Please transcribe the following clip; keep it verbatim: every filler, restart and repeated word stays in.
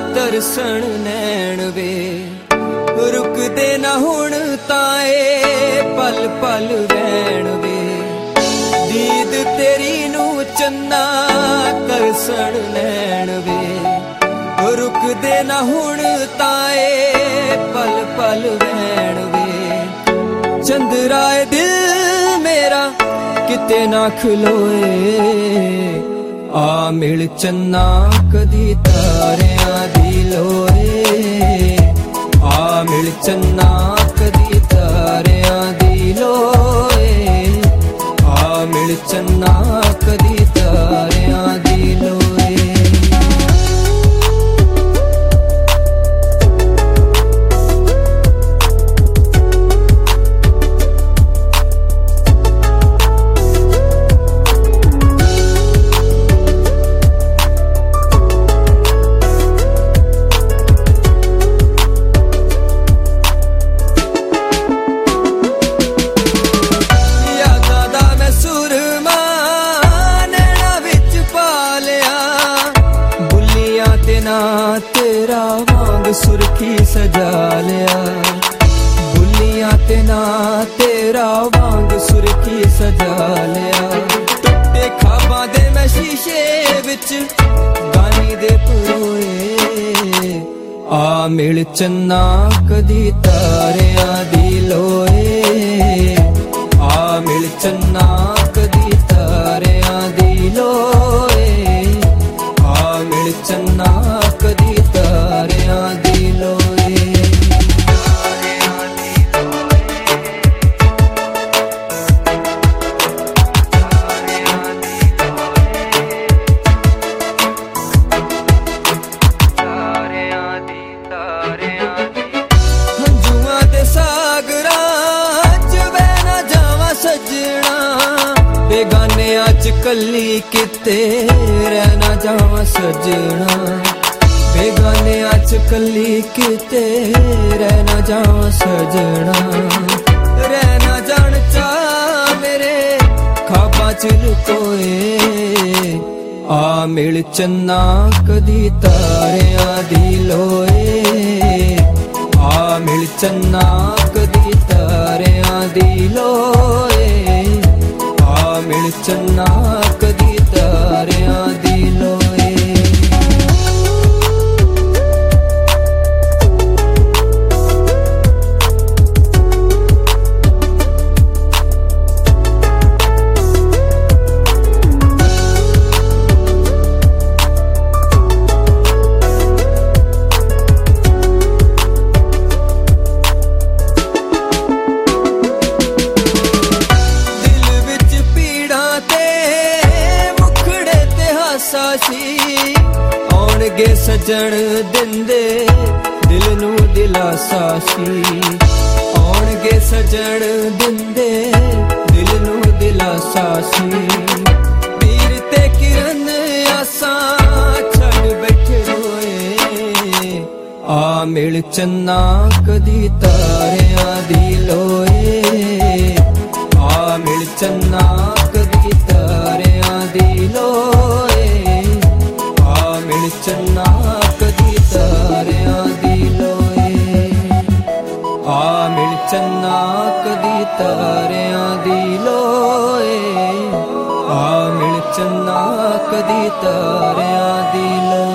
ਤਰਸਣ ਨੈਣ ਵੇ ਰੁਕਦੇ ਨਾ ਹੁਣ ਤਾਏ ਪਲ ਪਲ ਵੈਣ ਵੇ ਦੀਦ ਤੇਰੀ ਨੂੰ ਚੰਨਾ ਤਰਸਣ ਨੈਣ ਵੇ ਰੁਕਦੇ ਨਾ ਹੁਣ ਤਾਏ ਪਲ ਪਲ ਵੈਣ ਵੇ ਚੰਦਰਾਏ ਦਿਲ ਮੇਰਾ ਕਿਤੇ ਨਾ ਖਲੋਏ ਆ ਮਿਲ ਚੰਨਾ ਕਦੀ ਤਾਰਿਆਂ ਦੀ ਲੋਏ ਆ ਮਿਲ ਚੰਨਾ ਕਦੀ ਤਾਰਿਆਂ ਦੀ ਲੋਏ ਆ ਮਿਲ ਚੰਨਾ ਕਦੀ ਤਾਰਿਆਂ ਦੀ ਲੋਏ तेरा वांग सुर्खी सजा लिया बुलियां ते ना तेरा वांग सुर्खी सजा लिया टुटे खाबां दे मैं शीशे विच गानी दे परोए आ मिल चन्ना कदी तारियां दी लोए आ मिल चन्ना कदी तारियां दी लोए आ मिल चन्ना कदी तारियां दी लोए हंजुआं दे सागरां च वे ना जावां सजना बेगानियां च कल्ली किते रह ना जावां सजना बेगानियां च कल्ली किते रह ना जावां सजना रह ना जान चा मेरे खाबां च लुकोए आ मिल चन्ना कदी तारियां दी लोए आ मिल चन्ना कदी तारियां दी लोए आ मिल चन्ना कदी तारियां दी लोए ਆਉਣਗੇ ਸਜਣ ਦਿੰਦੇ ਦਿਲ ਨੂੰ ਦਿਲਾਸਾ ਸੀ ਆਉਣਗੇ ਸਜਣ ਦਿੰਦੇ ਦਿਲ ਨੂੰ ਦਿਲਾਸਾ ਸੀ ਪੀਰ ਤੇ ਕਿਰਨ ਆਸਾਂ ਛੱਡ ਬੈਠੇ ਹੋਏ ਆ ਮਿਲ ਚੰਨਾ ਕਦੀ ਤਾਰਿਆਂ ਦੀ ਲੋਏ ਆ ਮਿਲ ਚੰਨਾ ਕਦੀ ਤਾਰਿਆਂ ਦੀ ਲੋਏ मिल चन्ना कदी तारियां दी लोए आ मिल चन्ना कदी तारियां दी लोए आ मिल चन्ना कदी तारियां दी लोए।